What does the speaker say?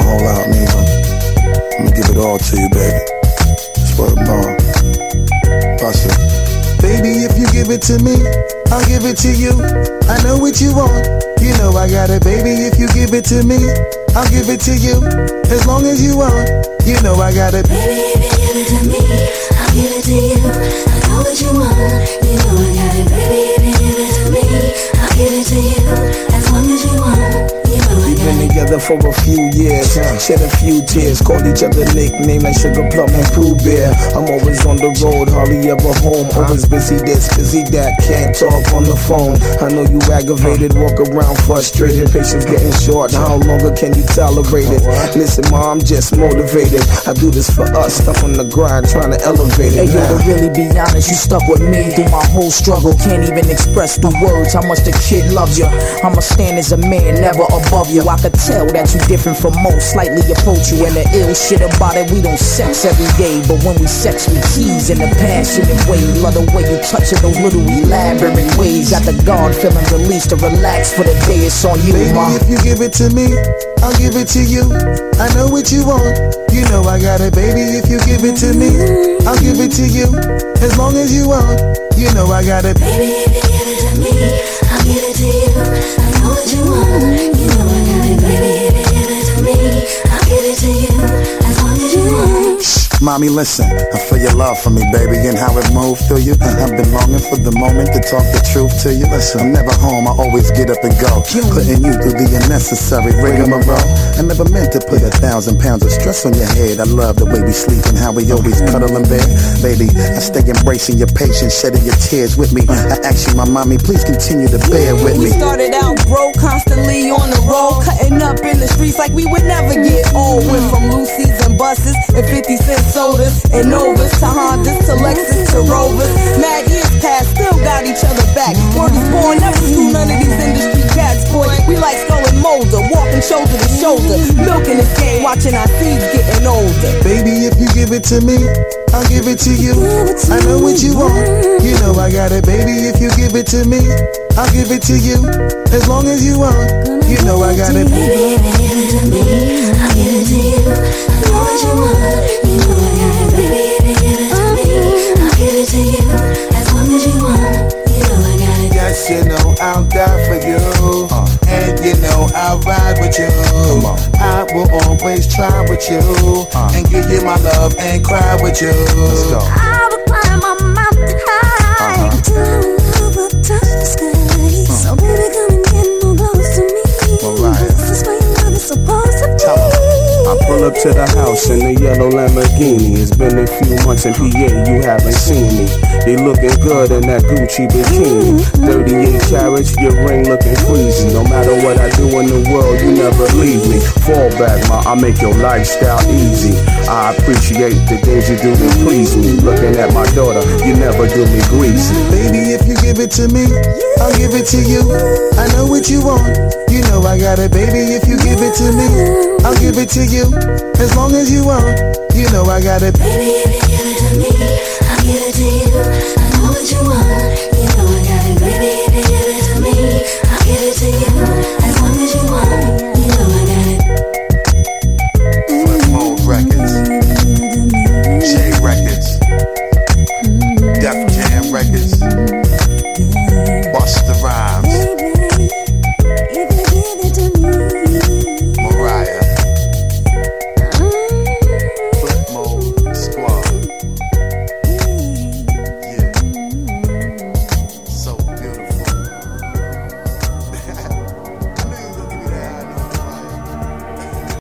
a whole lot, neither. I'ma give it all to you, baby. Swear to God. Bust it. Baby, if you give it to me, I'll give it to you. I know what you want, you know I got it. Baby, if you give it to me, I'll give it to you. As long as you want, you know I got it. Baby, if you give it to me, I'll give it to you. I know what you want, you know I got it. Baby, if you give it to me, I'll give it to you. As long as you want. We've been together for a few years, shed a few tears, called each other nicknames like Sugar Plum and Pooh Bear. I'm always on the road, hardly ever home, always busy this, busy that, can't talk on the phone. I know you aggravated, walk around frustrated, patience getting short, how longer can you tolerate it? Listen ma, I'm just motivated, I do this for us, stuff on the grind, trying to elevate it. Hey yo, to really be honest, you stuck with me through my whole struggle, can't even express through words how much the kid loves you. I'ma stand as a man, never above you. I could tell that you different from most, slightly approach you. And the ill shit about it, we don't sex every day, but when we sex, we tease in a passionate way. Love the way you touch it, those little elaborate ways. Got the guard feeling released to relax for the day. It's on you, baby, ma. If you give it to me, I'll give it to you. I know what you want, you know I got it. Baby, if you give it to me, I'll give it to you. As long as you want, you know I got it. Baby, if you give it to me, I'll give it to you. I know what you want, you know I got it. Baby, if you give it to me, I'll give it to you. As long as you want. Mommy, listen, I feel your love for me, baby, and how it moved through you. I've been longing for the moment to talk the truth to you. Listen, I'm never home, I always get up and go, putting you through the unnecessary rigmarole. I never meant to put 1,000 pounds of stress on your head. I love the way we sleep and how we always cuddle in bed. Baby, I stay embracing your patience, shedding your tears with me. I ask you, my mommy, please continue to bear with me. We started out broke, constantly on the road, cutting up in the streets like we would never get old. Went from Lucy's and buses and 50-cent sodas and Novas to Hondas to Lexus to Rovers. Mad years past, still got each other back. Word is born, never screw none of these industry cats, boy. We like Skull and Molder, walking shoulder to shoulder, milking this game, watching our seeds getting older. Baby, if you give it to me, I'll give it to you. I know what you want, you know I got it. Baby, if you give it to me, I'll give it to you. As long as you want, you know I got it. Baby, if you give it to me, I'll give it to you. I know what you want, you know I got it. Baby, if you give it to me, I'll give it to you. As long as you want, you know I got it. Yes, you know I'll die for you, and you know I'll ride with you. I will always try with you, and give you my love and cry with you. Let's go. I will climb a mountain high until our love will touch the sky. So baby, come and get more close to me. This is where your love is supposed to be. I pull up to the house in a yellow Lamborghini. It's been a few months in PA, you haven't seen me. You looking good in that Gucci bikini. 38 carats, your ring looking freezing. No matter what I do in the world, you never leave me. Fall back, ma, I make your lifestyle easy. I appreciate the things you do to please me. Looking at my daughter, you never do me greasy. Baby, if you give it to me, I'll give it to you. I know what you want, you know I got it. Baby, if you give it to me, I'll give it to you. As long as you want, you know I got it. Baby, if you give it to me, I'll give it to you. I know what you want, you know I got it. Baby, if you give it to me, I'll give it to you. As long as you want, you know I got it. Flip Mode Records, J Records, Def Jam Records.